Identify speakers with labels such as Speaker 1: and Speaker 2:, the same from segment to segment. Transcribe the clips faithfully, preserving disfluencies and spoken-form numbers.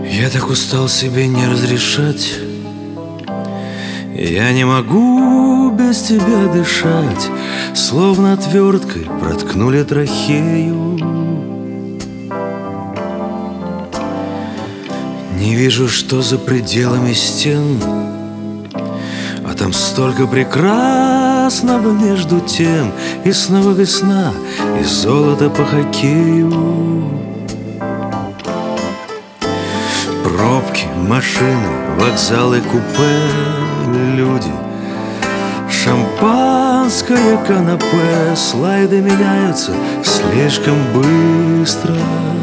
Speaker 1: Я так устал себе не разрешать. Я не могу без тебя дышать, словно отверткой проткнули трахею. Не вижу, что за пределами стен, а там столько прекрасного между тем. И снова весна, и золото по хоккею. Пробки, машины, вокзалы, купе, люди, шампанское канапе. Слайды меняются слишком быстро.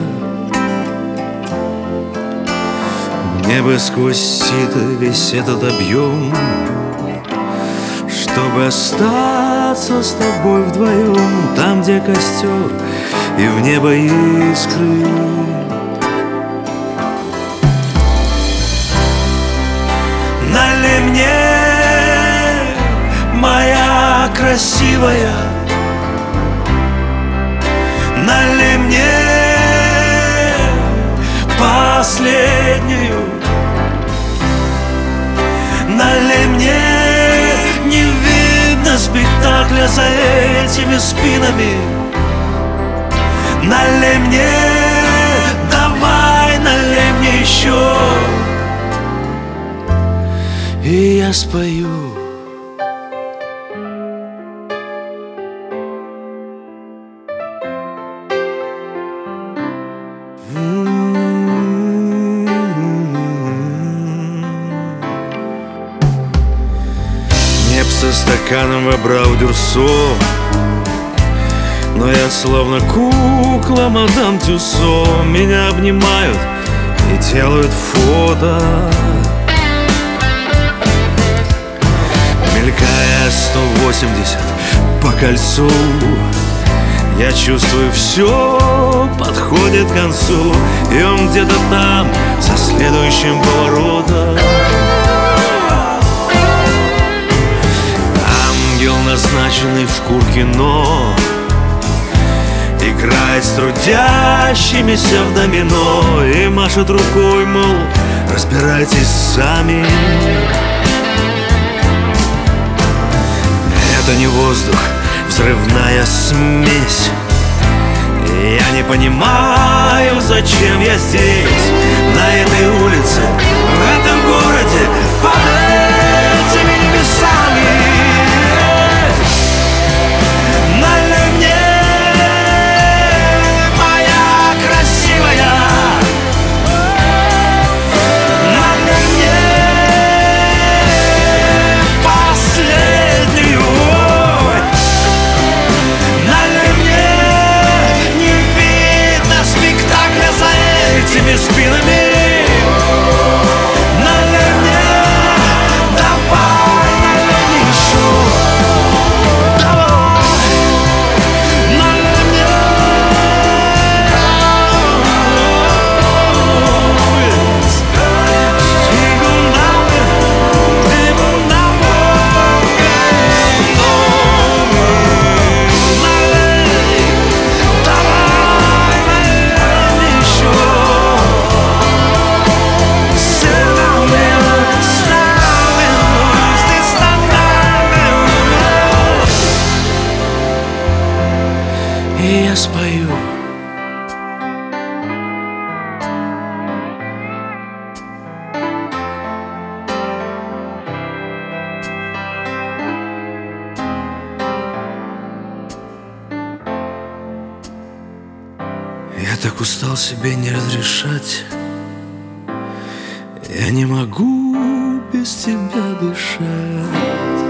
Speaker 1: Мне бы сквозь сито весь этот объем, чтобы остаться с тобой вдвоем. Там, где костер и в небо искры. Налей мне, моя красивая, налей мне последнюю. Налей мне, не видно спектакля за этими спинами. Налей мне, давай, налей мне еще, и я спою. Небо со стаканом вобрал дюрсо, но я словно кукла мадам Тюссо. Меня обнимают и делают фото. Мелькая сто восемьдесят по кольцу, я чувствую, все подходит к концу. И он где-то там, за следующим поворотом. Ангел, назначенный в Куркино, играет с трудящимися в домино и машет рукой, мол, разбирайтесь сами. Это не воздух, взрывная смесь. Я не понимаю, зачем я здесь, на этой улице, в этом городе, под этими небесами. Налей мне, моя красивая, налей мне последнюю. Этими спинами. Налей мне, давай, налей мне еще, давай, налей мне. И я спою. Я так устал себе не разрешать. Я не могу без тебя дышать.